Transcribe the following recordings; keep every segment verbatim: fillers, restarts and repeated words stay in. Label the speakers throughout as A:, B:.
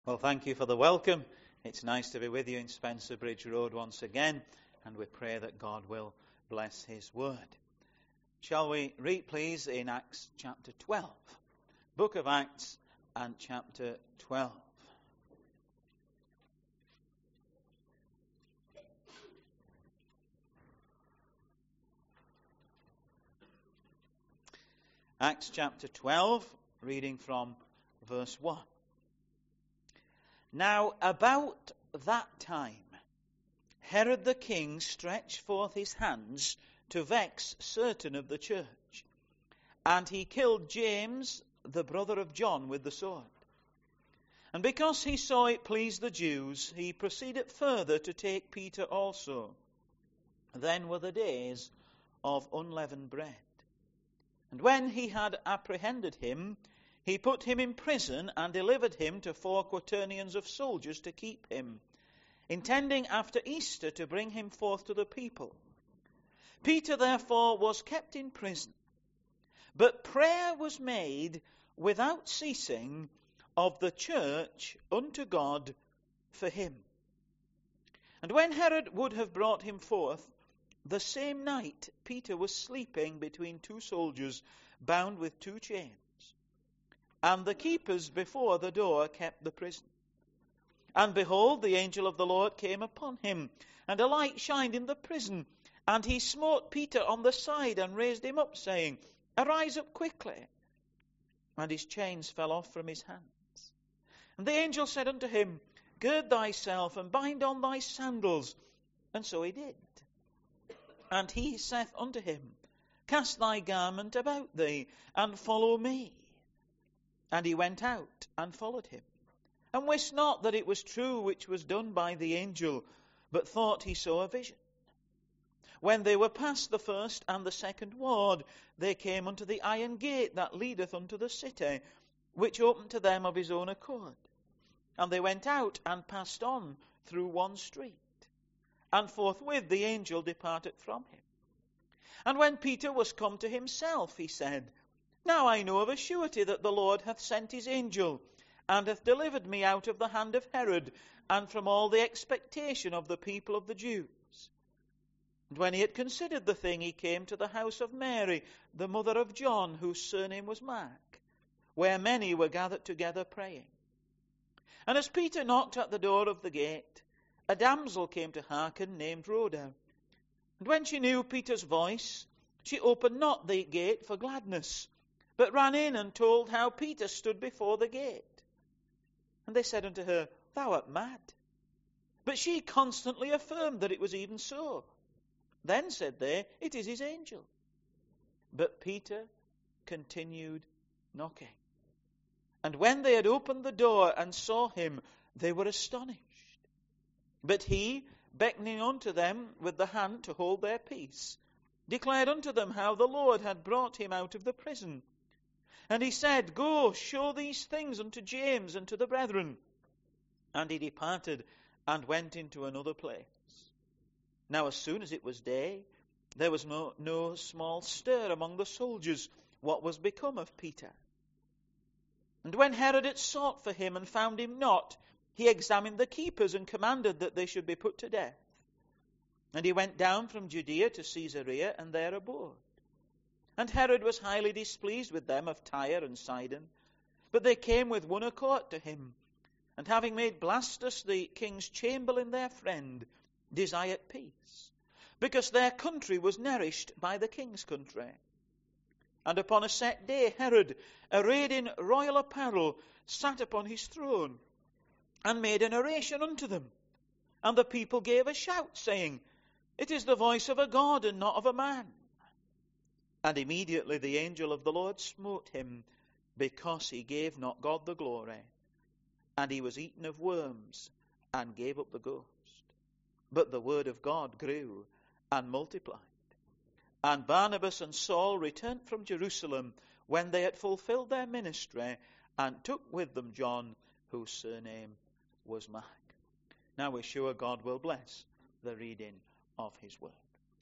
A: Well, thank you for the welcome. It's nice to be with you in Spencer Bridge Road once again, and we pray that God will bless his word. Shall we read, please, in Acts chapter twelve? Book of Acts and chapter twelve. Acts chapter twelve, reading from verse one. Now about that time, Herod the king stretched forth his hands to vex certain of the church, and he killed James, the brother of John, with the sword. And because he saw it pleased the Jews, he proceeded further to take Peter also. Then were the days of unleavened bread. And when he had apprehended him, he put him in prison and delivered him to four quaternions of soldiers to keep him, intending after Easter to bring him forth to the people. Peter therefore was kept in prison, but prayer was made without ceasing of the church unto God for him. And when Herod would have brought him forth, the same night Peter was sleeping between two soldiers, bound with two chains. And the keepers before the door kept the prison. And behold, the angel of the Lord came upon him, and a light shined in the prison. And he smote Peter on the side, and raised him up, saying, Arise up quickly. And his chains fell off from his hands. And the angel said unto him, Gird thyself, and bind on thy sandals. And so he did. And he saith unto him, Cast thy garment about thee, and follow me. And he went out and followed him, and wist not that it was true which was done by the angel, but thought he saw a vision. When they were past the first and the second ward, they came unto the iron gate that leadeth unto the city, which opened to them of his own accord. And they went out and passed on through one street. And forthwith the angel departed from him. And when Peter was come to himself, he said, Now I know of a surety that the Lord hath sent his angel, and hath delivered me out of the hand of Herod, and from all the expectation of the people of the Jews. And when he had considered the thing, he came to the house of Mary, the mother of John, whose surname was Mark, where many were gathered together praying. And as Peter knocked at the door of the gate, a damsel came to hearken, named Rhoda. And when she knew Peter's voice, she opened not the gate for gladness, but ran in and told how Peter stood before the gate. And they said unto her, Thou art mad. But she constantly affirmed that it was even so. Then said they, It is his angel. But Peter continued knocking. And when they had opened the door and saw him, they were astonished. But he, beckoning unto them with the hand to hold their peace, declared unto them how the Lord had brought him out of the prison. And he said, Go, show these things unto James and to the brethren. And he departed and went into another place. Now as soon as it was day, there was no, no small stir among the soldiers, what was become of Peter. And when Herod had sought for him and found him not, he examined the keepers and commanded that they should be put to death. And he went down from Judea to Caesarea, and there abode. And Herod was highly displeased with them of Tyre and Sidon. But they came with one accord to him, and having made Blastus the king's chamberlain their friend, desired peace, because their country was nourished by the king's country. And upon a set day Herod, arrayed in royal apparel, sat upon his throne, and made an oration unto them. And the people gave a shout, saying, It is the voice of a God, and not of a man. And immediately the angel of the Lord smote him, because he gave not God the glory. And he was eaten of worms, and gave up the ghost. But the word of God grew and multiplied. And Barnabas and Saul returned from Jerusalem, when they had fulfilled their ministry, and took with them John, whose surname was Mark. Now we're sure God will bless the reading of his word.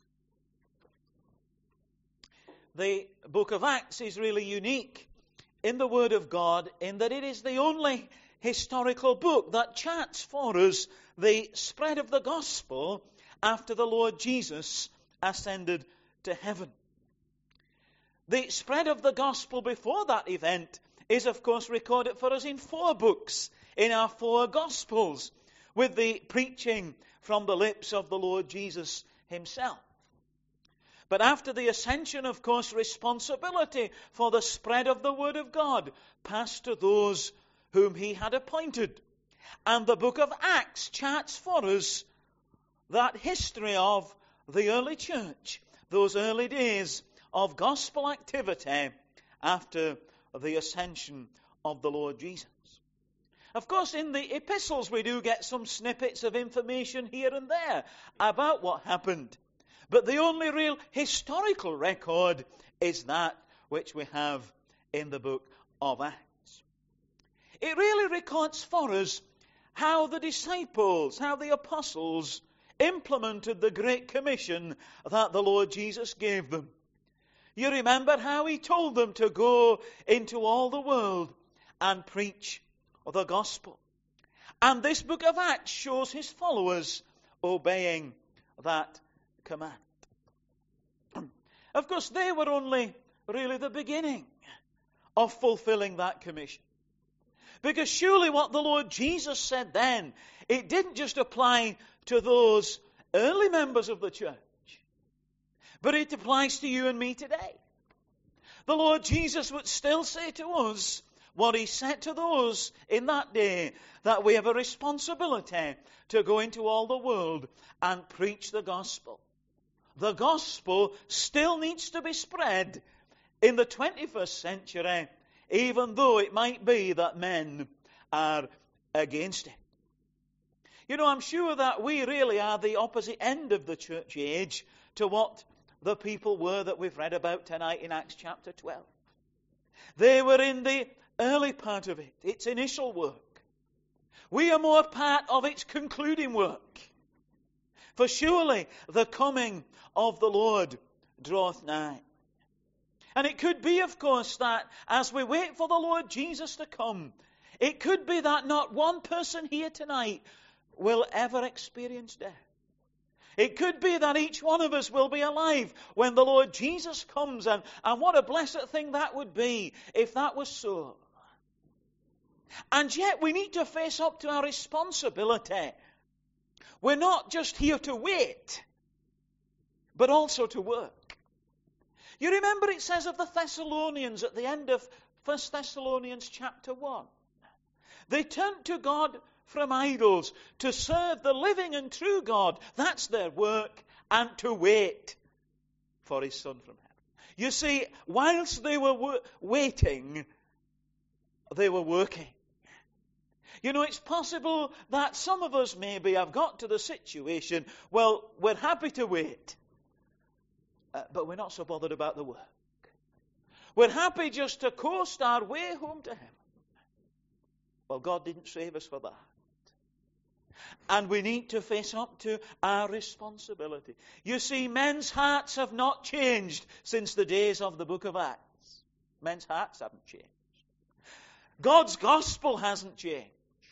A: The book of Acts is really unique in the word of God, in that it is the only historical book that charts for us the spread of the gospel after the Lord Jesus ascended to heaven. The spread of the gospel before that event is, of course, recorded for us in four books, in our four gospels, with the preaching from the lips of the Lord Jesus himself. But after the ascension, of course, responsibility for the spread of the word of God passed to those whom he had appointed. And the book of Acts charts for us that history of the early church, those early days of gospel activity after the ascension of the Lord Jesus. Of course, in the epistles we do get some snippets of information here and there about what happened. But the only real historical record is that which we have in the book of Acts. It really records for us how the disciples, how the apostles implemented the Great Commission that the Lord Jesus gave them. You remember how he told them to go into all the world and preach the gospel. And this book of Acts shows his followers obeying that command. Of course, they were only really the beginning of fulfilling that commission. Because surely what the Lord Jesus said then, it didn't just apply to those early members of the church, but it applies to you and me today. The Lord Jesus would still say to us what he said to those in that day, that we have a responsibility to go into all the world and preach the gospel. The gospel still needs to be spread in the twenty-first century, even though it might be that men are against it. You know, I'm sure that we really are the opposite end of the church age to what the people were that we've read about tonight in Acts chapter twelve. They were in the early part of it, its initial work. We are more part of its concluding work. For surely the coming of the Lord draweth nigh. And it could be, of course, that as we wait for the Lord Jesus to come, it could be that not one person here tonight will ever experience death. It could be that each one of us will be alive when the Lord Jesus comes, and, and what a blessed thing that would be if that was so. And yet we need to face up to our responsibility. We're not just here to wait, but also to work. You remember it says of the Thessalonians at the end of First Thessalonians chapter one. They turned to God from idols to serve the living and true God. That's their work, and to wait for his Son from heaven. You see, whilst they were wo- waiting, they were working. You know, it's possible that some of us maybe have got to the situation, well, we're happy to wait, uh, but we're not so bothered about the work. We're happy just to coast our way home to heaven. Well, God didn't save us for that. And we need to face up to our responsibility. You see, men's hearts have not changed since the days of the book of Acts. Men's hearts haven't changed. God's gospel hasn't changed.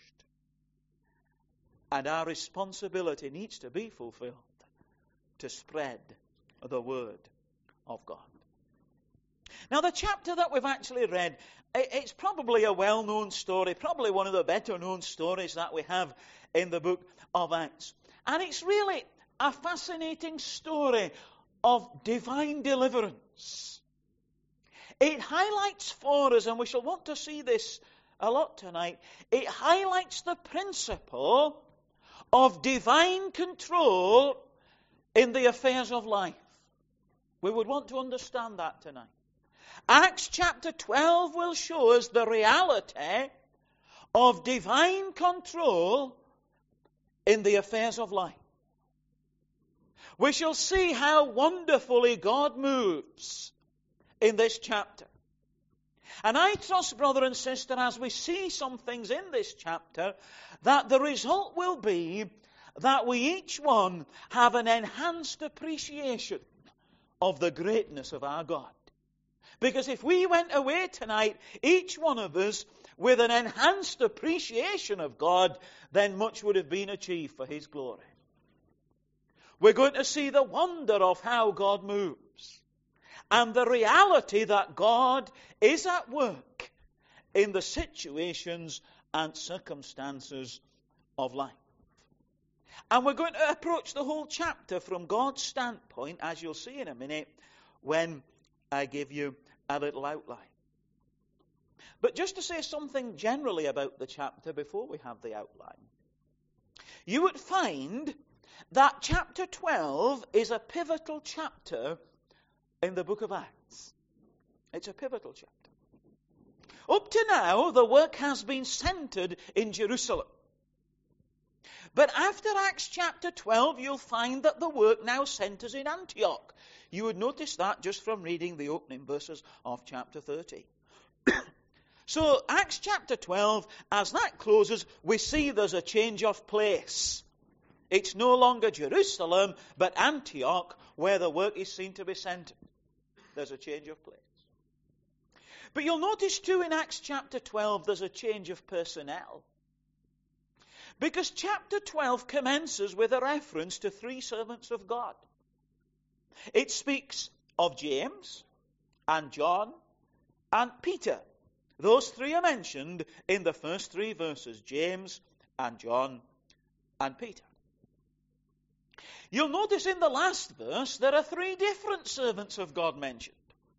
A: And our responsibility needs to be fulfilled to spread the word of God. Now, the chapter that we've actually read, it's probably a well-known story, probably one of the better-known stories that we have in the book of Acts. And it's really a fascinating story of divine deliverance. It highlights for us, and we shall want to see this a lot tonight, it highlights the principle of divine control in the affairs of life. We would want to understand that tonight. Acts chapter twelve will show us the reality of divine control in the affairs of life. We shall see how wonderfully God moves in this chapter. And I trust, brother and sister, as we see some things in this chapter, that the result will be that we each one have an enhanced appreciation of the greatness of our God. Because if we went away tonight, each one of us with an enhanced appreciation of God, then much would have been achieved for his glory. We're going to see the wonder of how God moves and the reality that God is at work in the situations and circumstances of life. And we're going to approach the whole chapter from God's standpoint, as you'll see in a minute, when I give you a little outline. But just to say something generally about the chapter before we have the outline, you would find that chapter twelve is a pivotal chapter in the book of Acts. It's a pivotal chapter. Up to now, the work has been centered in Jerusalem. But after Acts chapter twelve, you'll find that the work now centers in Antioch. You would notice that just from reading the opening verses of chapter thirteen. So, Acts chapter twelve, as that closes, we see there's a change of place. It's no longer Jerusalem, but Antioch, where the work is seen to be centered. There's a change of place. But you'll notice too in Acts chapter twelve, there's a change of personnel. Because chapter twelve commences with a reference to three servants of God. It speaks of James and John and Peter. Those three are mentioned in the first three verses, James and John and Peter. You'll notice in the last verse there are three different servants of God mentioned.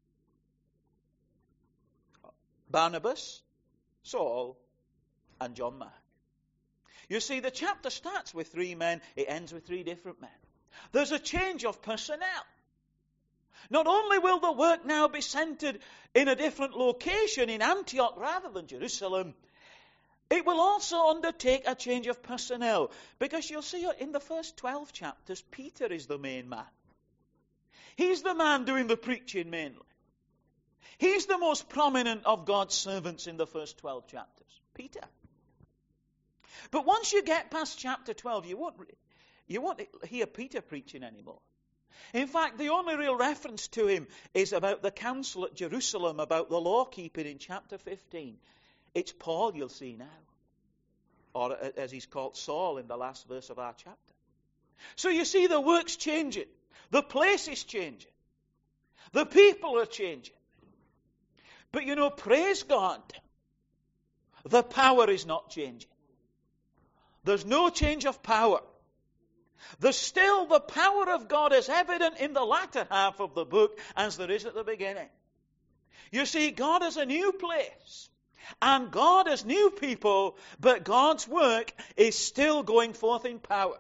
A: Barnabas, Saul, and John Mark. You see, the chapter starts with three men, it ends with three different men. There's a change of personnel. Not only will the work now be centered in a different location in Antioch rather than Jerusalem, it will also undertake a change of personnel. Because you'll see in the first twelve chapters, Peter is the main man. He's the man doing the preaching mainly. He's the most prominent of God's servants in the first twelve chapters, Peter. But once you get past chapter twelve, you won't, you won't hear Peter preaching anymore. In fact, the only real reference to him is about the council at Jerusalem, about the law keeping in chapter fifteen. It's Paul you'll see now. Or as he's called, Saul in the last verse of our chapter. So you see the work's changing. The place is changing. The people are changing. But you know, praise God, the power is not changing. There's no change of power. There's still the power of God is evident in the latter half of the book as there is at the beginning. You see, God is a new place. And God is new people, but God's work is still going forth in power.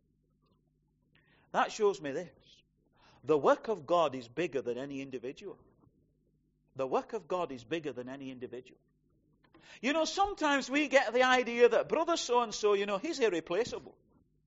A: That shows me this. The work of God is bigger than any individual. The work of God is bigger than any individual. You know, sometimes we get the idea that brother so-and-so, you know, he's irreplaceable.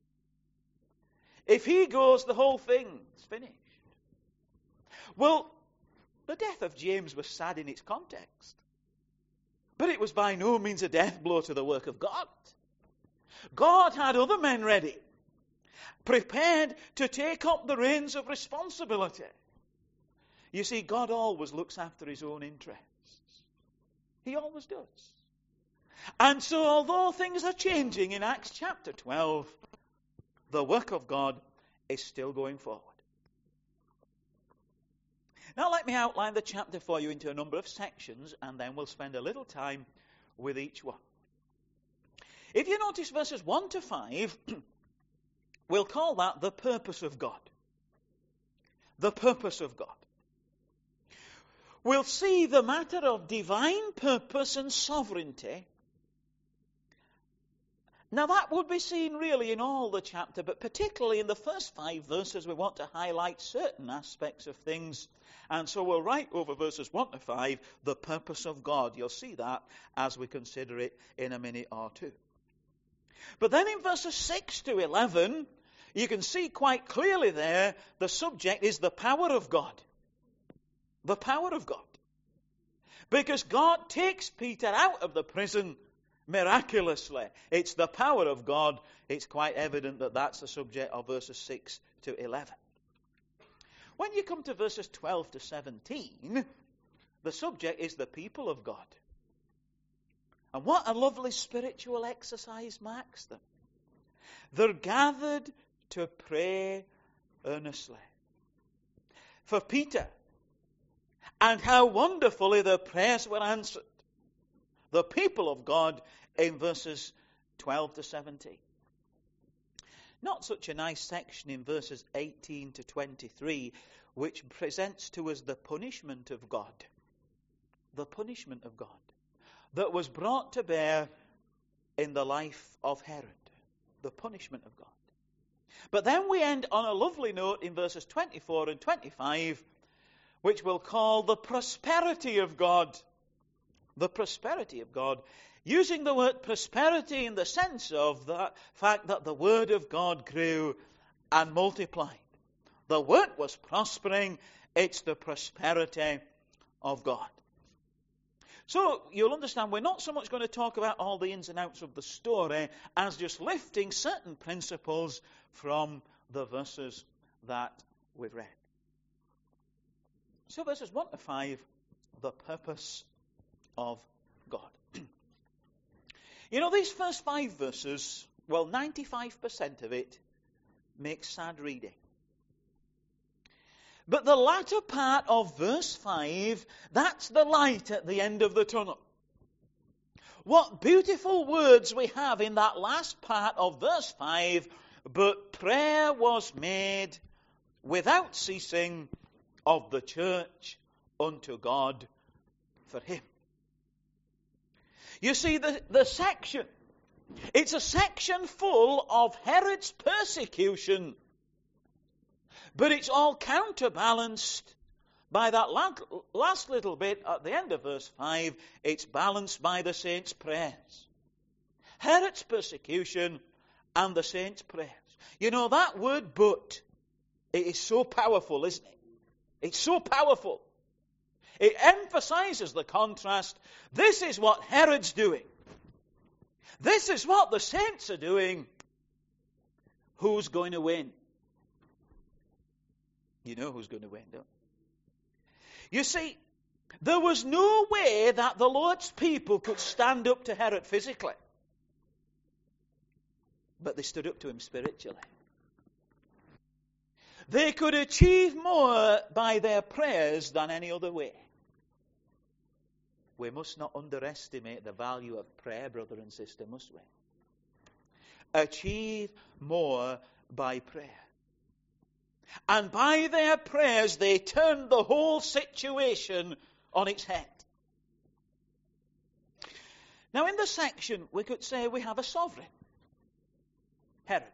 A: If he goes, the whole thing's finished. Well, the death of James was sad in its context. But it was by no means a death blow to the work of God. God had other men ready, prepared to take up the reins of responsibility. You see, God always looks after his own interests. He always does. And so, although things are changing in Acts chapter twelve, the work of God is still going forward. Now let me outline the chapter for you into a number of sections, and then we'll spend a little time with each one. If you notice verses one to five, we'll call that the purpose of God. The purpose of God. We'll see the matter of divine purpose and sovereignty. Now that would be seen really in all the chapter, but particularly in the first five verses we want to highlight certain aspects of things. And so we'll write over verses one to five, the purpose of God. You'll see that as we consider it in a minute or two. But then in verses six to eleven, you can see quite clearly there, the subject is the power of God. The power of God. Because God takes Peter out of the prison miraculously. It's the power of God. It's quite evident that that's the subject of verses six to eleven. When you come to verses twelve to seventeen, the subject is the people of God. And what a lovely spiritual exercise marks them. They're gathered to pray earnestly. For Peter, and how wonderfully their prayers were answered. The people of God in verses twelve to seventeen. Not such a nice section in verses eighteen to twenty-three, which presents to us the punishment of God. The punishment of God that was brought to bear in the life of Herod. The punishment of God. But then we end on a lovely note in verses twenty-four and twenty-five, which we'll call the prosperity of God. The prosperity of God. Using the word prosperity in the sense of the fact that the word of God grew and multiplied. The work was prospering. It's the prosperity of God. So you'll understand we're not so much going to talk about all the ins and outs of the story as just lifting certain principles from the verses that we've read. So verses one to five, the purpose of God. You know, these first five verses, well, ninety-five percent of it makes sad reading. But the latter part of verse five, that's the light at the end of the tunnel. What beautiful words we have in that last part of verse five. But prayer was made without ceasing of the church unto God for him. You see, the, the section, it's a section full of Herod's persecution. But it's all counterbalanced by that last little bit at the end of verse five. It's balanced by the saints' prayers. Herod's persecution and the saints' prayers. You know, that word but, it is so powerful, isn't it? It's so powerful. It emphasizes the contrast. This is what Herod's doing. This is what the saints are doing. Who's going to win? You know who's going to win, don't you? You see, there was no way that the Lord's people could stand up to Herod physically. But they stood up to him spiritually. They could achieve more by their prayers than any other way. We must not underestimate the value of prayer, brother and sister, must we? Achieve more by prayer. And by their prayers, they turned the whole situation on its head. Now, in this section, we could say we have a sovereign, Herod.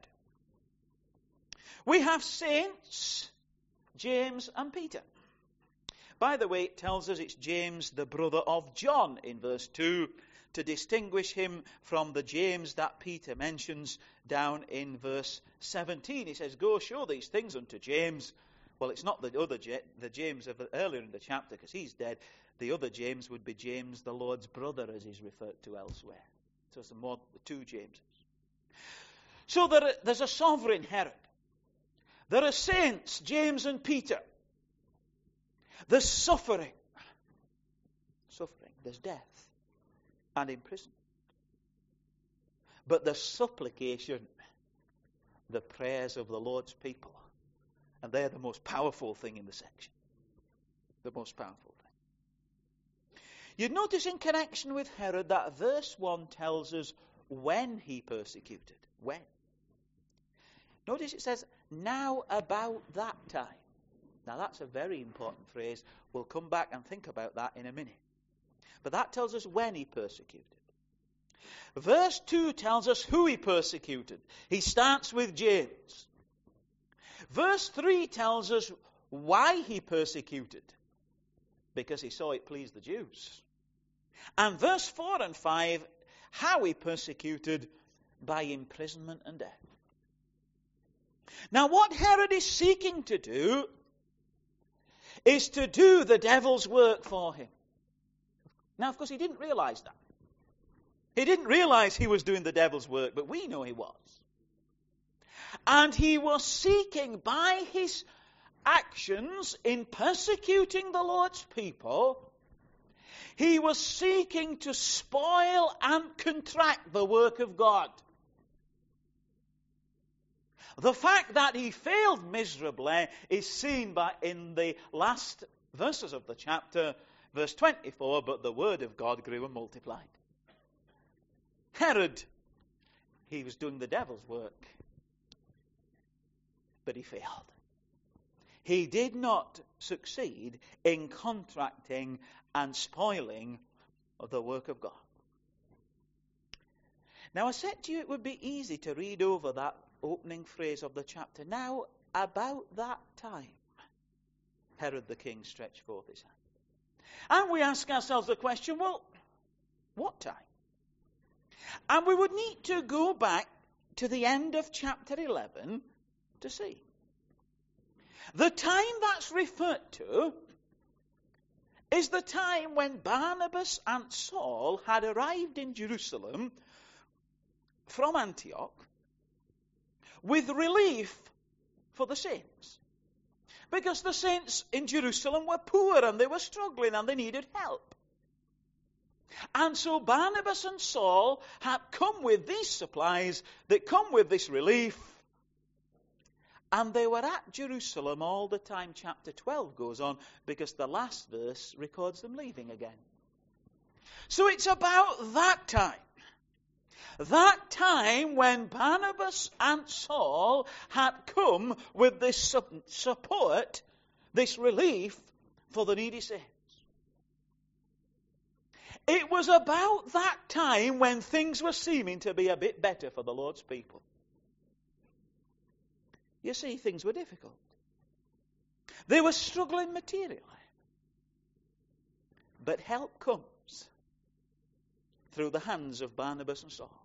A: We have saints, James and Peter. By the way, it tells us it's James, the brother of John, in verse two, to distinguish him from the James that Peter mentions down in verse seventeen. He says, go show these things unto James. Well, it's not the other J- the James of earlier in the chapter, because he's dead. The other James would be James, the Lord's brother, as he's referred to elsewhere. So it's more the two Jameses. So there are, there's a sovereign Herod. There are saints, James and Peter. There's suffering. Suffering. There's death and imprisonment. But the supplication, the prayers of the Lord's people. And they're the most powerful thing in the section. The most powerful thing. You'd notice in connection with Herod that verse one tells us when he persecuted. When? Notice it says, now about that time. Now that's a very important phrase. We'll come back and think about that in a minute. But that tells us when he persecuted. Verse two tells us who he persecuted. He starts with James. Verse three tells us why he persecuted. Because he saw it pleased the Jews. And verse four and five, how he persecuted by imprisonment and death. Now what Herod is seeking to do is to do the devil's work for him. Now, of course, he didn't realize that. He didn't realize he was doing the devil's work, but we know he was. And he was seeking by his actions in persecuting the Lord's people, He was seeking to spoil and contract the work of God. The fact that he failed miserably is seen by in the last verses of the chapter, verse twenty-four, but the word of God grew and multiplied. Herod, he was doing the devil's work, but he failed. He did not succeed in contracting and spoiling the work of God. Now, I said to you it would be easy to read over that opening phrase of the chapter. Now, about that time, Herod the king stretched forth his hand. And we ask ourselves the question, well, what time? And we would need to go back to the end of chapter eleven to see. The time that's referred to is the time when Barnabas and Saul had arrived in Jerusalem from Antioch with relief for the saints. Because the saints in Jerusalem were poor and they were struggling and they needed help. And so Barnabas and Saul had come with these supplies, they come with this relief, and they were at Jerusalem all the time chapter twelve goes on, because the last verse records them leaving again. So it's about that time. That time when Barnabas and Saul had come with this support, this relief for the needy saints. It was about that time when things were seeming to be a bit better for the Lord's people. You see, things were difficult. They were struggling materially. But help comes through the hands of Barnabas and Saul.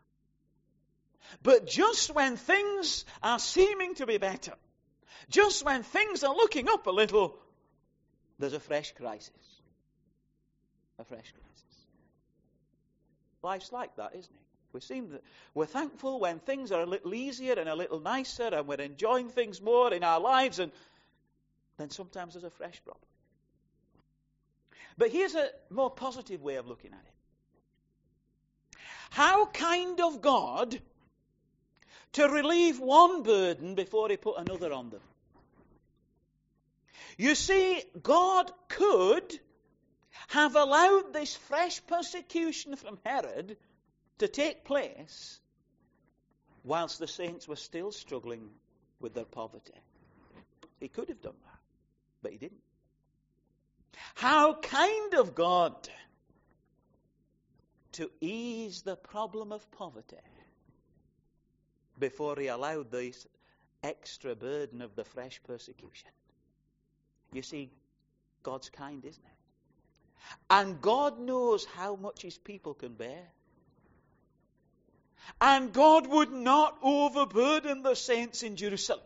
A: But just when things are seeming to be better, just when things are looking up a little, there's a fresh crisis. A fresh crisis. Life's like that, isn't it? We seem that we're thankful when things are a little easier and a little nicer and we're enjoying things more in our lives, and then sometimes there's a fresh problem. But here's a more positive way of looking at it. How kind of God to relieve one burden before he put another on them. You see, God could have allowed this fresh persecution from Herod to take place whilst the saints were still struggling with their poverty. He could have done that, but he didn't. How kind of God to ease the problem of poverty before he allowed this extra burden of the fresh persecution. You see, God's kind, isn't it? And God knows how much his people can bear. And God would not overburden the saints in Jerusalem.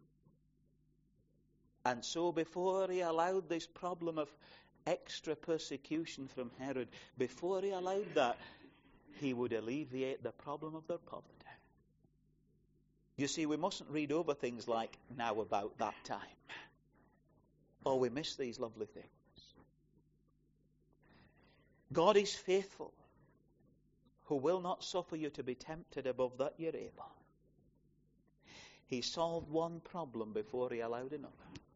A: And so before he allowed this problem of extra persecution from Herod, before he allowed that, he would alleviate the problem of their poverty. You see, we mustn't read over things like now about that time, or we miss these lovely things. God is faithful, who will not suffer you to be tempted above that you're able. He solved one problem before he allowed another.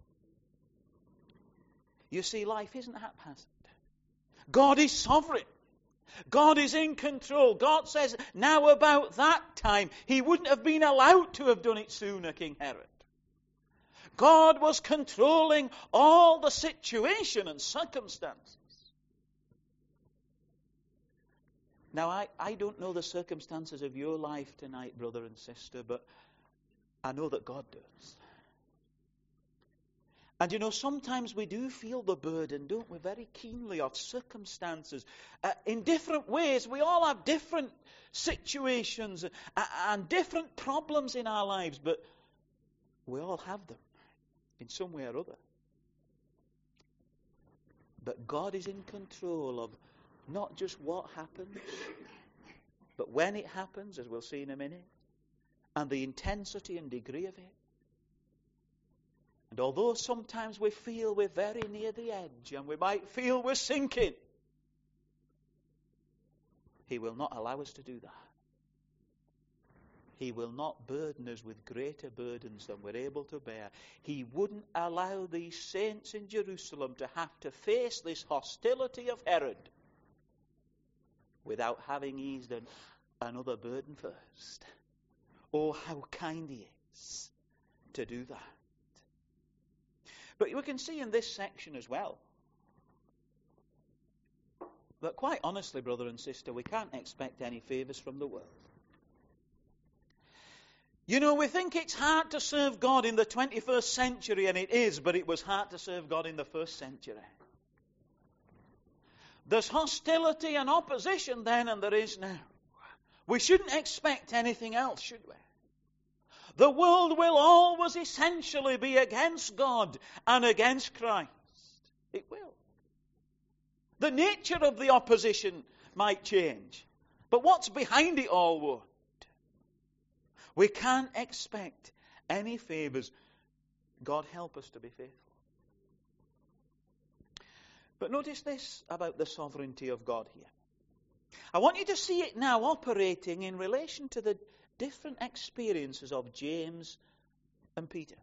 A: You see, life isn't haphazard. God is sovereign. God is in control. God says, now about that time, he wouldn't have been allowed to have done it sooner, King Herod. God was controlling all the situation and circumstances. Now, I, I don't know the circumstances of your life tonight, brother and sister, but I know that God does. And you know, sometimes we do feel the burden, don't we, very keenly, of circumstances. Uh, in different ways, we all have different situations and, and different problems in our lives, but we all have them in some way or other. But God is in control of not just what happens, but when it happens, as we'll see in a minute, and the intensity and degree of it. And although sometimes we feel we're very near the edge and we might feel we're sinking, He will not allow us to do that. He will not burden us with greater burdens than we're able to bear. He wouldn't allow these saints in Jerusalem to have to face this hostility of Herod without having eased an, another burden first. Oh, how kind he is to do that. But we can see in this section as well that quite honestly, brother and sister, we can't expect any favours from the world. You know, we think it's hard to serve God in the twenty-first century, and it is, but it was hard to serve God in the first century. There's hostility and opposition then, and there is now. We shouldn't expect anything else, should we? The world will always essentially be against God and against Christ. It will. The nature of the opposition might change, but what's behind it all won't. We can't expect any favours. God help us to be faithful. But notice this about the sovereignty of God here. I want you to see it now operating in relation to the different experiences of James and Peter.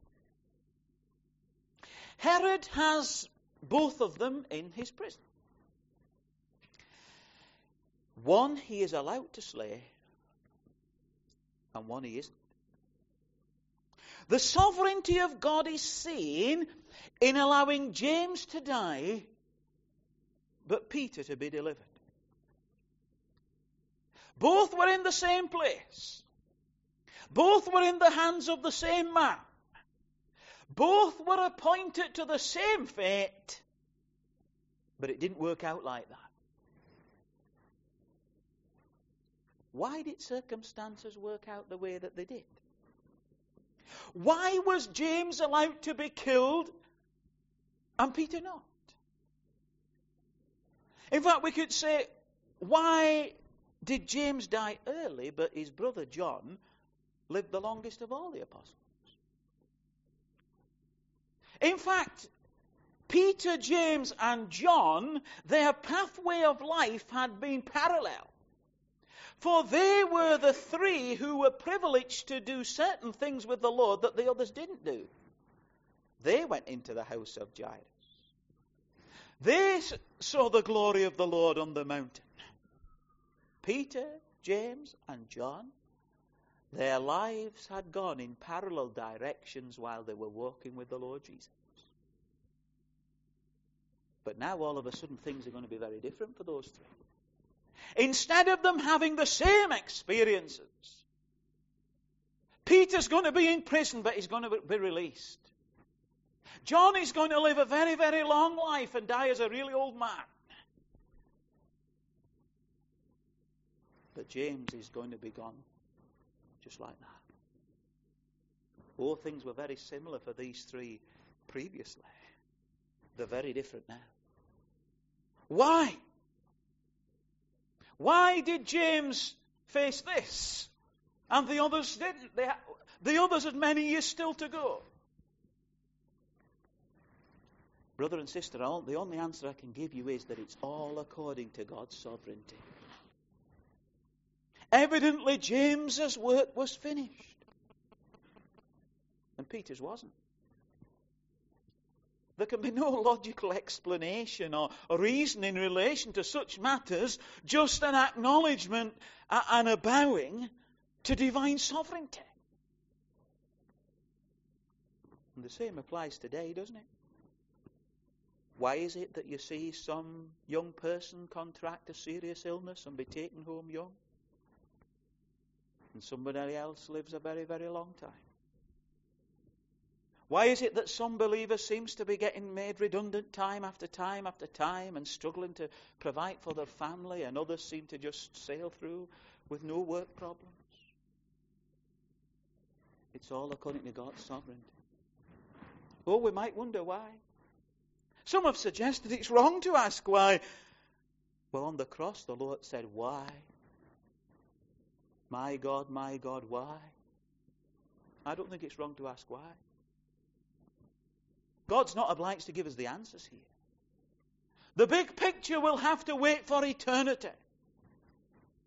A: Herod has both of them in his prison. One he is allowed to slay, and one he isn't. The sovereignty of God is seen in allowing James to die, but Peter to be delivered. Both were in the same place. Both were in the hands of the same man. Both were appointed to the same fate, but it didn't work out like that. Why did circumstances work out the way that they did? Why was James allowed to be killed and Peter not? In fact, we could say, why did James die early, but his brother John lived the longest of all the apostles? In fact, Peter, James, and John, their pathway of life had been parallel. For they were the three who were privileged to do certain things with the Lord that the others didn't do. They went into the house of Jairus. They saw the glory of the Lord on the mountain. Peter, James, and John, their lives had gone in parallel directions while they were walking with the Lord Jesus. But now all of a sudden things are going to be very different for those three. Instead of them having the same experiences, Peter's going to be in prison, but he's going to be released. John is going to live a very, very long life and die as a really old man. But James is going to be gone just like that. All things were very similar for these three previously. They're very different now. Why? Why did James face this and the others didn't? They ha- the others had many years still to go. Brother and sister, the only answer I can give you is that it's all according to God's sovereignty. Evidently, James's work was finished, and Peter's wasn't. There can be no logical explanation or, or reason in relation to such matters, just an acknowledgement and a bowing to divine sovereignty. And the same applies today, doesn't it? Why is it that you see some young person contract a serious illness and be taken home young, and somebody else lives a very, very long time? Why is it that some believer seems to be getting made redundant time after time after time and struggling to provide for their family, and others seem to just sail through with no work problems? It's all according to God's sovereignty. Oh, we might wonder why. Some have suggested it's wrong to ask why. Well, on the cross the Lord said, why? My God, my God, why? I don't think it's wrong to ask why. God's not obliged to give us the answers here. The big picture will have to wait for eternity.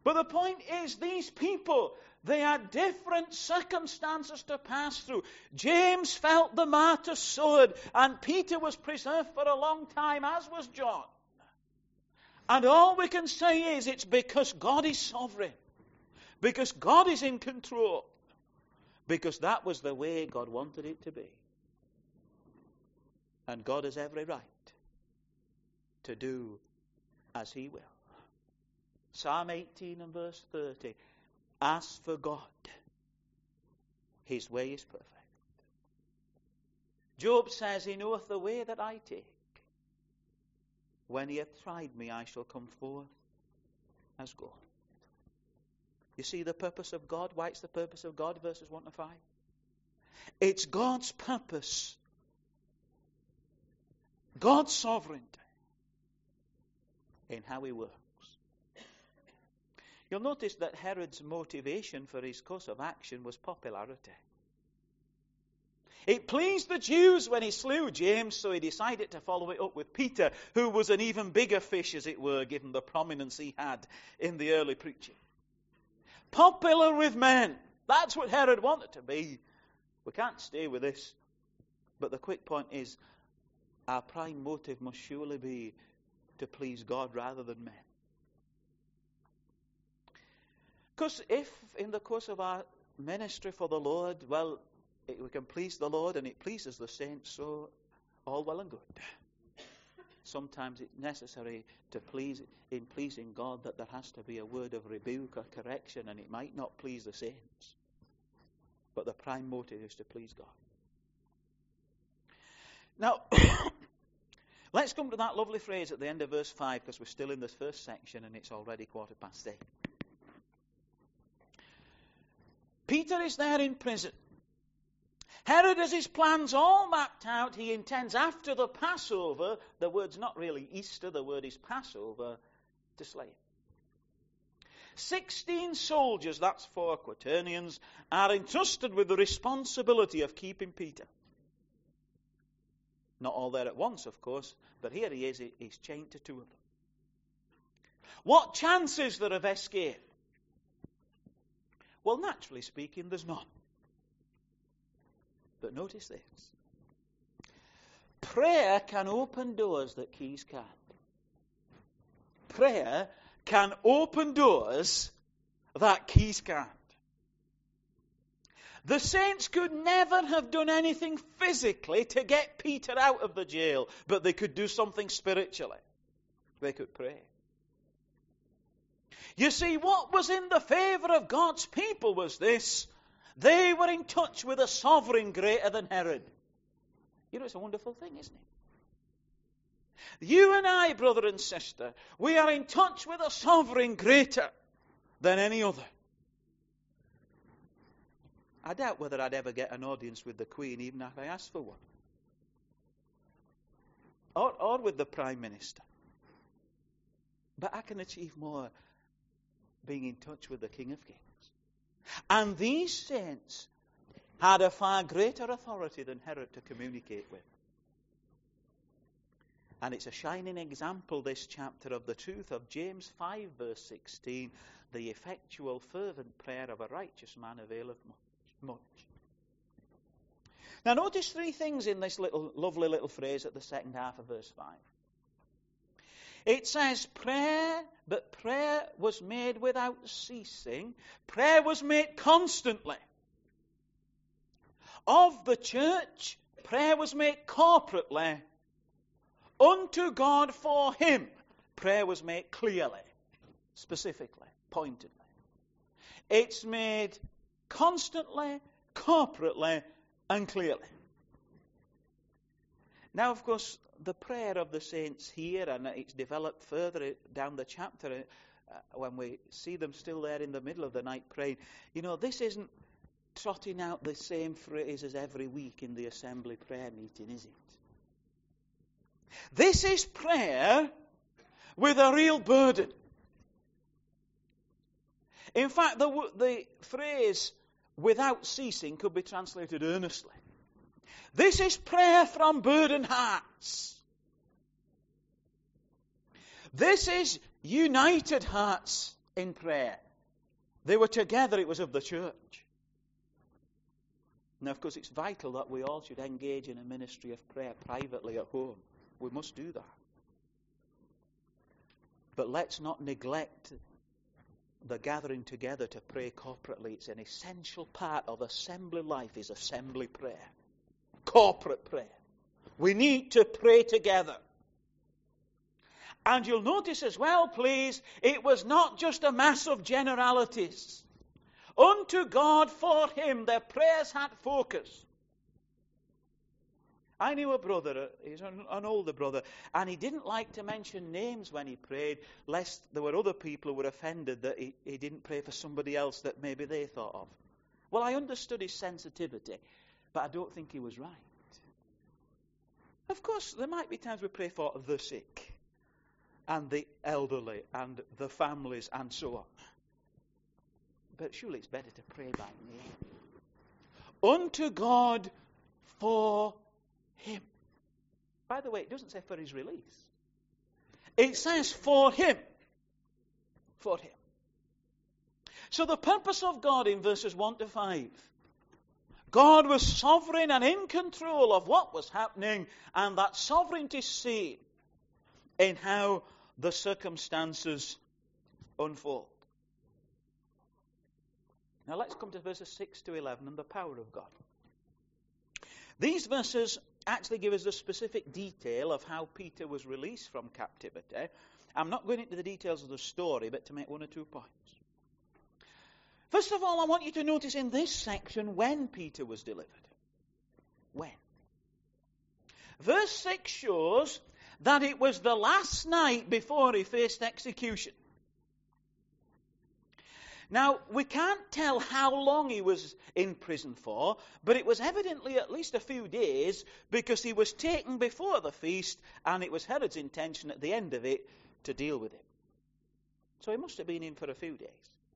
A: But the point is, these people, they had different circumstances to pass through. James felt the martyr's sword, and Peter was preserved for a long time, as was John. And all we can say is, it's because God is sovereign. Because God is in control. Because that was the way God wanted it to be. And God has every right to do as he will. Psalm eighteen and verse thirty. As for God, his way is perfect. Job says, he knoweth the way that I take. When he hath tried me, I shall come forth as gold. You see the purpose of God? Why it's the purpose of God, verses one to five? It's God's purpose. God's sovereignty in how he works. You'll notice that Herod's motivation for his course of action was popularity. It pleased the Jews when he slew James, so he decided to follow it up with Peter, who was an even bigger fish, as it were, given the prominence he had in the early preaching. Popular with men. That's what Herod wanted to be. We can't stay with this. But the quick point is, our prime motive must surely be to please God rather than men. Because if in the course of our ministry for the Lord, well, it, we can please the Lord and it pleases the saints, so all well and good. Sometimes it's necessary to please, in pleasing God, that there has to be a word of rebuke or correction, and it might not please the saints. But the prime motive is to please God. Now, let's come to that lovely phrase at the end of verse five, because we're still in this first section and it's already quarter past eight. Peter is there in prison. Herod has his plans all mapped out. He intends after the Passover, the word's not really Easter, the word is Passover, to slay him. Sixteen soldiers, that's four quaternions, are entrusted with the responsibility of keeping Peter. Not all there at once, of course, but here he is, he's chained to two of them. What chance is there of escape? Well, naturally speaking, there's none. But notice this. Prayer can open doors that keys can't. Prayer can open doors that keys can't. The saints could never have done anything physically to get Peter out of the jail, but they could do something spiritually. They could pray. You see, what was in the favor of God's people was this. They were in touch with a sovereign greater than Herod. You know, it's a wonderful thing, isn't it? You and I, brother and sister, we are in touch with a sovereign greater than any other. I doubt whether I'd ever get an audience with the Queen, even if I asked for one. Or, or with the Prime Minister. But I can achieve more being in touch with the King of Kings. And these saints had a far greater authority than Herod to communicate with. And it's a shining example, this chapter, of the truth of James five, verse sixteen. The effectual, fervent prayer of a righteous man availeth much. Now notice three things in this little lovely little phrase at the second half of verse five. It says prayer, but prayer was made without ceasing. Prayer was made constantly. Of the church, prayer was made corporately. Unto God for him, prayer was made clearly, specifically, pointedly. It's made constantly, corporately, and clearly. Now, of course, the prayer of the saints here, and it's developed further down the chapter uh, when we see them still there in the middle of the night praying. You know, this isn't trotting out the same phrases every week in the assembly prayer meeting, is it? This is prayer with a real burden. In fact, the, the phrase without ceasing could be translated earnestly. This is prayer from burdened hearts. This is united hearts in prayer. They were together, it was of the church. Now, of course, it's vital that we all should engage in a ministry of prayer privately at home. We must do that. But let's not neglect the gathering together to pray corporately. It's an essential part of assembly life, is assembly prayer. Corporate prayer. We need to pray together. And you'll notice as well, please, it was not just a mass of generalities. Unto God, for Him, their prayers had focus. I knew a brother, he's an, an older brother, and he didn't like to mention names when he prayed, lest there were other people who were offended that he, he didn't pray for somebody else that maybe they thought of. Well, I understood his sensitivity, but I don't think he was right. Of course, there might be times we pray for the sick, and the elderly, and the families, and so on. But surely it's better to pray by name. Unto God for Him. By the way, it doesn't say for His release. It says for Him. For Him. So the purpose of God in verses one to five. God was sovereign and in control of what was happening, and that sovereignty is seen in how the circumstances unfold. Now let's come to verses six to eleven and the power of God. These verses actually give us the specific detail of how Peter was released from captivity. I'm not going into the details of the story, but to make one or two points. First of all, I want you to notice in this section when Peter was delivered. When? Verse six shows that it was the last night before he faced execution. Now, we can't tell how long he was in prison for, but it was evidently at least a few days, because he was taken before the feast, and it was Herod's intention at the end of it to deal with him. So he must have been in for a few days.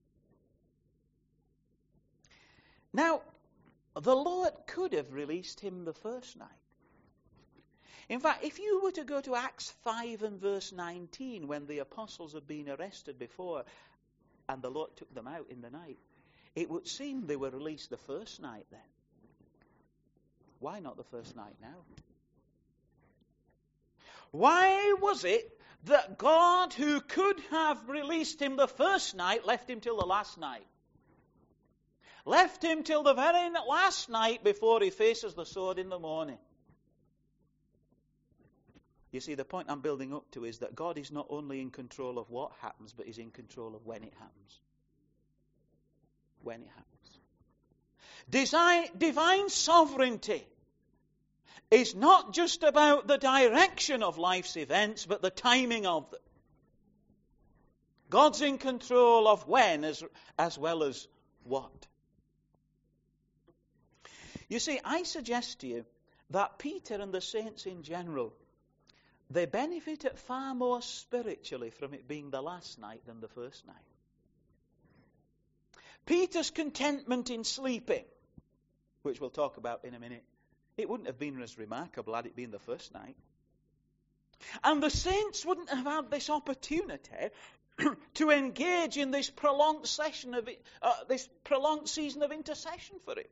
A: Now, the Lord could have released him the first night. In fact, if you were to go to Acts five and verse nineteen, when the apostles had been arrested before, and the Lord took them out in the night, it would seem they were released the first night then. Why not the first night now? Why was it that God, who could have released him the first night, left him till the last night? Left him till the very last night before he faces the sword in the morning. You see, the point I'm building up to is that God is not only in control of what happens, but He's in control of when it happens. When it happens. Design, divine sovereignty is not just about the direction of life's events, but the timing of them. God's in control of when as, as well as what. You see, I suggest to you that Peter and the saints in general, they benefited far more spiritually from it being the last night than the first night. Peter's contentment in sleeping, which we'll talk about in a minute, it wouldn't have been as remarkable had it been the first night. And the saints wouldn't have had this opportunity to engage in this prolonged session of it, uh, this prolonged season of intercession for it.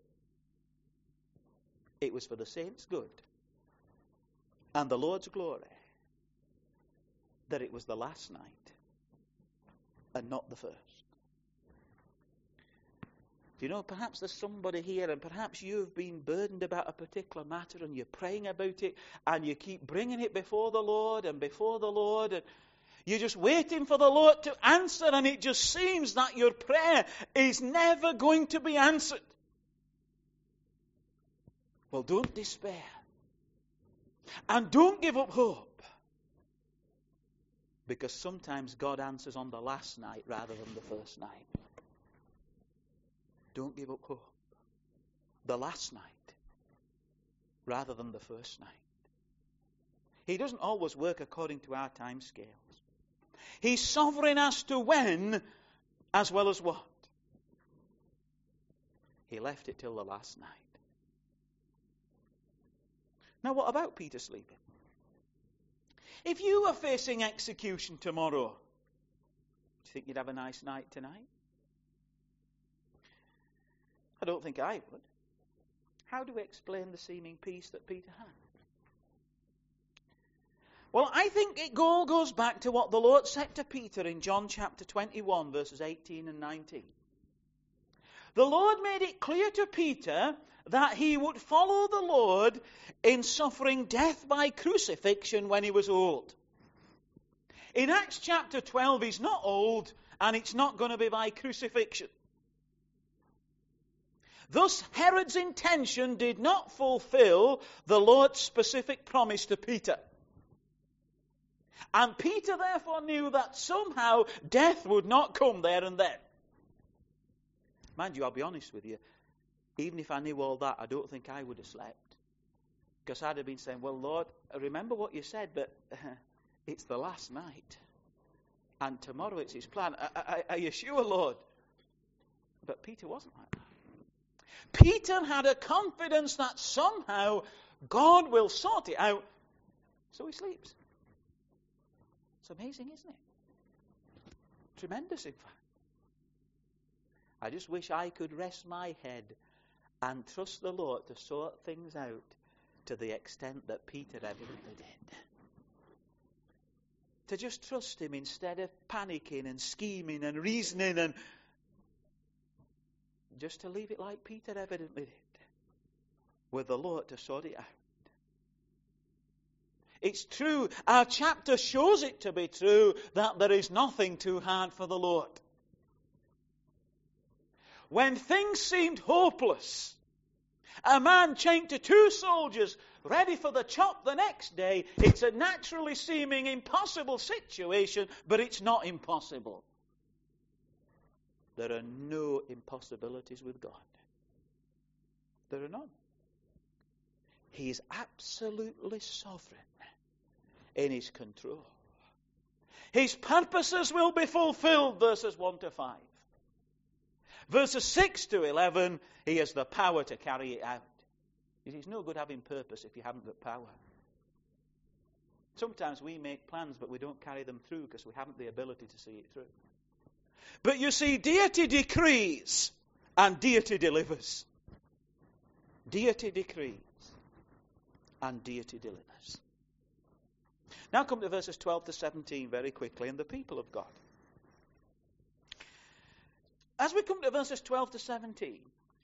A: It was for the saints' good and the Lord's glory that it was the last night and not the first. Do you know, perhaps there's somebody here, and perhaps you've been burdened about a particular matter and you're praying about it and you keep bringing it before the Lord and before the Lord, and you're just waiting for the Lord to answer, and it just seems that your prayer is never going to be answered. Well, don't despair. And don't give up hope. Because sometimes God answers on the last night rather than the first night. Don't give up hope. The last night rather than the first night. He doesn't always work according to our time scales. He's sovereign as to when as well as what. He left it till the last night. Now, what about Peter sleeping? If you were facing execution tomorrow, you think you'd have a nice night tonight? I don't think I would. How do we explain the seeming peace that Peter had? Well, I think it all goes back to what the Lord said to Peter in John chapter twenty-one, verses eighteen and nineteen. The Lord made it clear to Peter that he would follow the Lord in suffering death by crucifixion when he was old. In Acts chapter twelve, he's not old, and it's not going to be by crucifixion. Thus, Herod's intention did not fulfill the Lord's specific promise to Peter. And Peter therefore knew that somehow death would not come there and then. Mind you, I'll be honest with you, even if I knew all that, I don't think I would have slept. Because I'd have been saying, well, Lord, I remember what you said, but uh, it's the last night. And tomorrow it's his plan. Are, are, are you sure, Lord? But Peter wasn't like that. Peter had a confidence that somehow God will sort it out, so he sleeps. It's amazing, isn't it? Tremendous, in fact. I just wish I could rest my head and trust the Lord to sort things out to the extent that Peter evidently did. To just trust him instead of panicking and scheming and reasoning, and just to leave it like Peter evidently did, with the Lord to sort it out. It's true, our chapter shows it to be true, that there is nothing too hard for the Lord. When things seemed hopeless, a man chained to two soldiers, ready for the chop the next day, it's a naturally seeming impossible situation, but it's not impossible. There are no impossibilities with God. There are none. He is absolutely sovereign in his control. His purposes will be fulfilled, verses one to five. Verses six to eleven, he has the power to carry it out. It's no good having purpose if you haven't got power. Sometimes we make plans, but we don't carry them through because we haven't the ability to see it through. But you see, deity decrees and deity delivers. Deity decrees and deity delivers. Now come to verses twelve to seventeen very quickly, and the people of God. As we come to verses twelve to seventeen,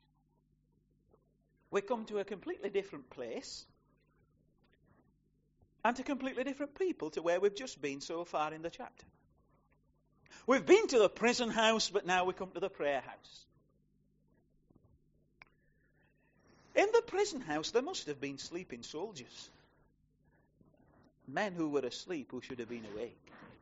A: we come to a completely different place and to completely different people to where we've just been so far in the chapter. We've been to the prison house, but now we come to the prayer house. In the prison house, there must have been sleeping soldiers. Men who were asleep who should have been awake.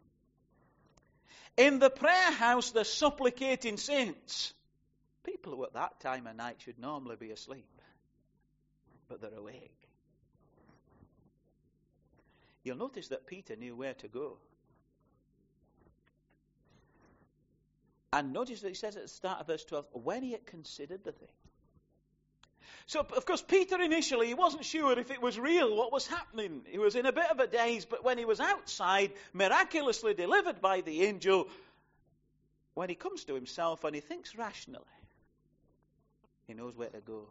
A: In the prayer house, the supplicating saints. People who at that time of night should normally be asleep, but they're awake. You'll notice that Peter knew where to go. And notice that he says at the start of verse twelve, when he had considered the thing. So, of course, Peter initially, he wasn't sure if it was real, what was happening. He was in a bit of a daze, but when he was outside, miraculously delivered by the angel, when he comes to himself and he thinks rationally, he knows where to go.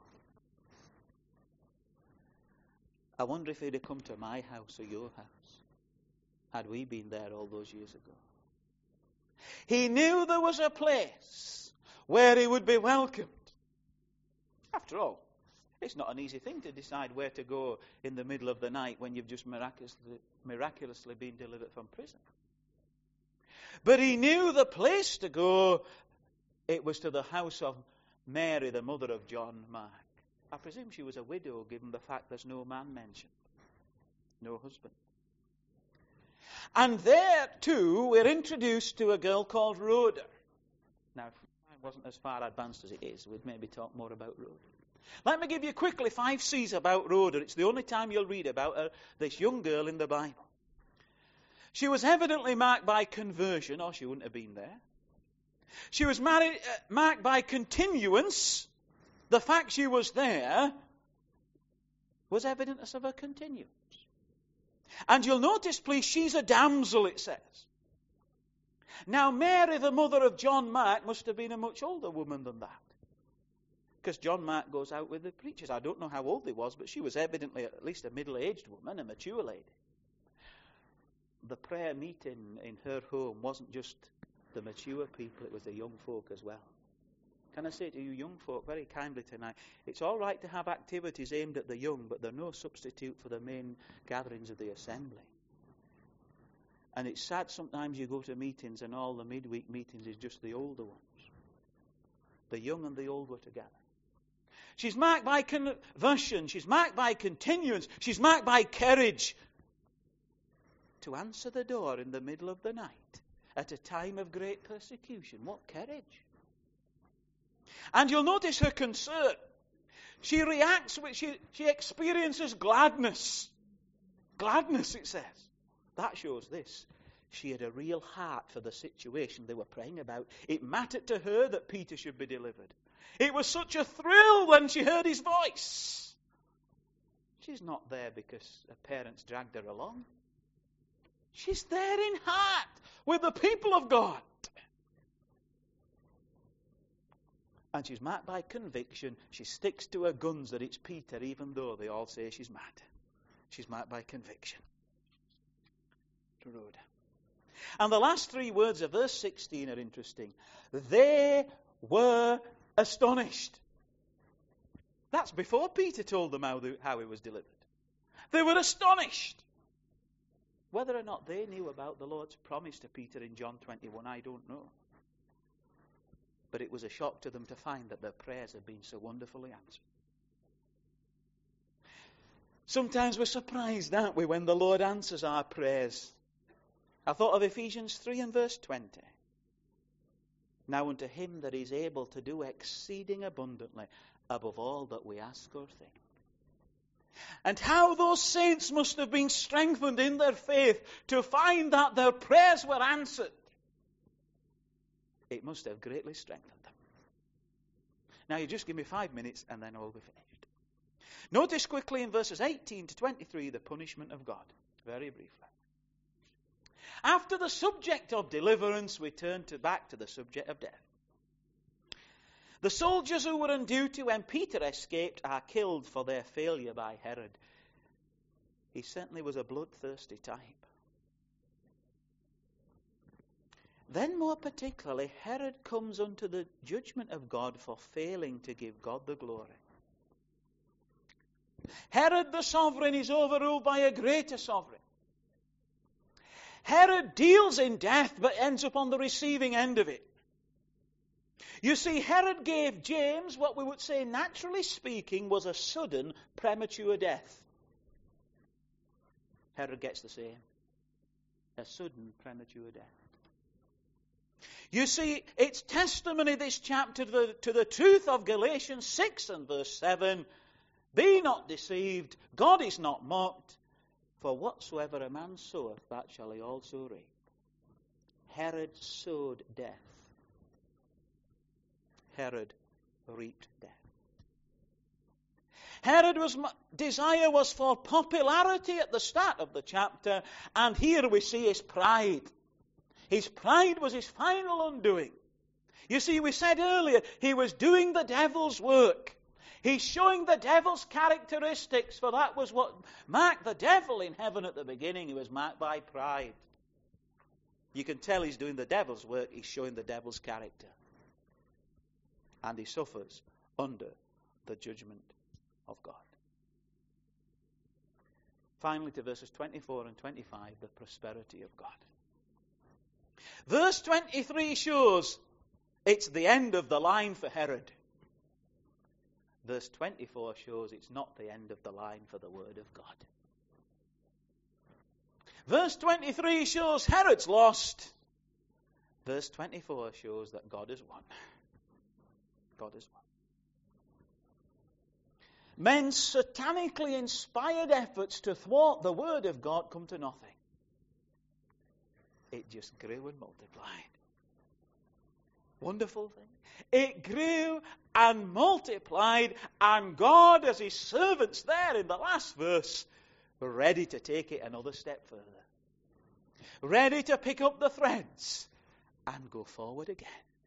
A: I wonder if he'd have come to my house or your house, had we been there all those years ago. He knew there was a place where he would be welcomed. After all, it's not an easy thing to decide where to go in the middle of the night when you've just miraculously, miraculously been delivered from prison. But he knew the place to go. It was to the house of Mary, the mother of John Mark. I presume she was a widow, given the fact there's no man mentioned, no husband. And there, too, we're introduced to a girl called Rhoda. Now, if I wasn't as far advanced as it is, we'd maybe talk more about Rhoda. Let me give you quickly five C's about Rhoda. It's the only time you'll read about her, this young girl in the Bible. She was evidently marked by conversion, or she wouldn't have been there. She was married, uh, marked by continuance. The fact she was there was evidence of her continuance. And you'll notice, please, she's a damsel, it says. Now, Mary, the mother of John Mark, must have been a much older woman than that. Because John Mark goes out with the preachers. I don't know how old he was, but she was evidently at least a middle-aged woman, a mature lady. The prayer meeting in her home wasn't just the mature people, it was the young folk as well. Can I say to you young folk very kindly tonight, it's all right to have activities aimed at the young, but they're no substitute for the main gatherings of the assembly. And it's sad sometimes you go to meetings and all the midweek meetings is just the older ones. The young and the old were together. She's marked by conversion. She's marked by continuance. She's marked by courage to answer the door in the middle of the night at a time of great persecution. What courage! And you'll notice her concern. She reacts, with, she, she experiences gladness. Gladness, it says. That shows this. She had a real heart for the situation they were praying about. It mattered to her that Peter should be delivered. It was such a thrill when she heard his voice. She's not there because her parents dragged her along. She's there in heart with the people of God. And she's marked by conviction. She sticks to her guns that it's Peter, even though they all say she's mad. She's marked by conviction. Road. And the last three words of verse sixteen are interesting. They were astonished. That's before Peter told them how, the, how he was delivered. They were astonished. Whether or not they knew about the Lord's promise to Peter in John twenty-one, I don't know. But it was a shock to them to find that their prayers had been so wonderfully answered. Sometimes we're surprised, aren't we, when the Lord answers our prayers. I thought of Ephesians three and verse twenty. Now unto him that is able to do exceeding abundantly above all that we ask or think. And how those saints must have been strengthened in their faith to find that their prayers were answered. It must have greatly strengthened them. Now you just give me five minutes and then I'll be finished. Notice quickly in verses eighteen to twenty-three the punishment of God. Very briefly. After the subject of deliverance, we turn to back to the subject of death. The soldiers who were on duty when Peter escaped are killed for their failure by Herod. He certainly was a bloodthirsty type. Then more particularly, Herod comes unto the judgment of God for failing to give God the glory. Herod the sovereign is overruled by a greater sovereign. Herod deals in death but ends up on the receiving end of it. You see, Herod gave James what we would say, naturally speaking, was a sudden, premature death. Herod gets the same. A sudden, premature death. You see, it's testimony, this chapter, to the, to the truth of Galatians six and verse seven. Be not deceived, God is not mocked. For whatsoever a man soweth, that shall he also reap. Herod sowed death. Herod reaped death. Herod's desire was for popularity at the start of the chapter, and here we see his pride. His pride was his final undoing. You see, we said earlier, he was doing the devil's work. He's showing the devil's characteristics, for that was what marked the devil in heaven at the beginning. He was marked by pride. You can tell he's doing the devil's work. He's showing the devil's character. And he suffers under the judgment of God. Finally, to verses twenty-four and twenty-five, the prosperity of God. Verse twenty-three shows it's the end of the line for Herod. Verse twenty-four shows it's not the end of the line for the word of God. Verse twenty-three shows Herod's lost. Verse twenty-four shows that God has won. God has won. Men's satanically inspired efforts to thwart the word of God come to nothing. It just grew and multiplied. Wonderful thing. It grew and multiplied, and God, as his servants there in the last verse, were ready to take it another step further. Ready to pick up the threads and go forward again.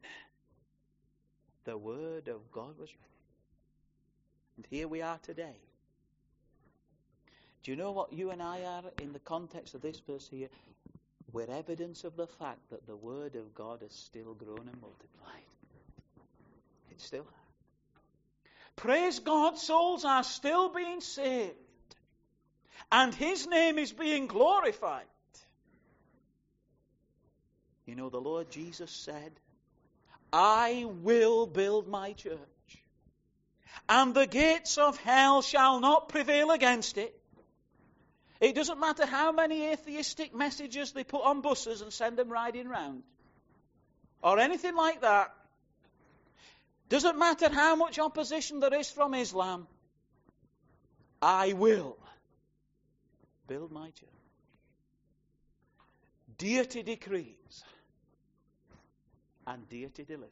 A: The Word of God was written. And here we are today. Do you know what you and I are in the context of this verse here? We're evidence of the fact that the Word of God has still grown and multiplied. It still has. Praise God, souls are still being saved. And His name is being glorified. You know, the Lord Jesus said, I will build my church, and the gates of hell shall not prevail against it. It doesn't matter how many atheistic messages they put on buses and send them riding round, or anything like that. Doesn't matter how much opposition there is from Islam. I will build my church. Deity decrees, and deity delivers.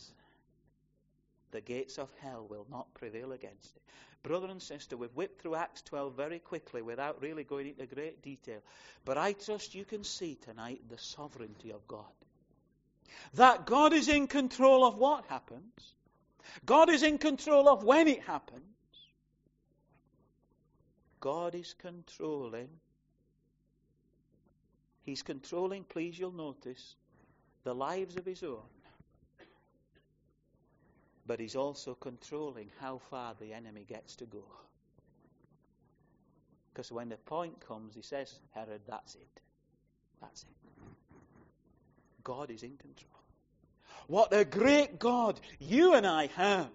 A: The gates of hell will not prevail against it. Brother and sister, we've whipped through Acts twelve very quickly without really going into great detail. But I trust you can see tonight the sovereignty of God. That God is in control of what happens. God is in control of when it happens. God is controlling. He's controlling, please you'll notice, the lives of His own. But He's also controlling how far the enemy gets to go. Because when the point comes, He says, Herod, that's it. That's it. God is in control. What a great God you and I have.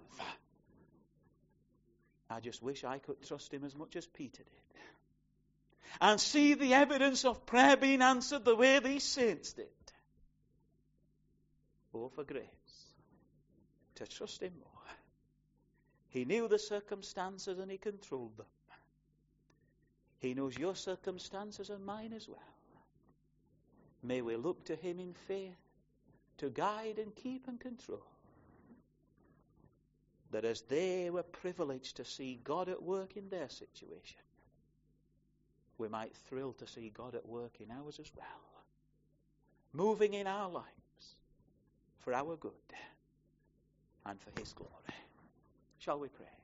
A: I just wish I could trust Him as much as Peter did. And see the evidence of prayer being answered the way these saints did. Oh, for grace to trust Him more. He knew the circumstances and He controlled them. He knows your circumstances and mine as well. May we look to Him in faith to guide and keep and control. That as they were privileged to see God at work in their situation, we might thrill to see God at work in ours as well. Moving in our lives for our good and for His glory. Shall we pray?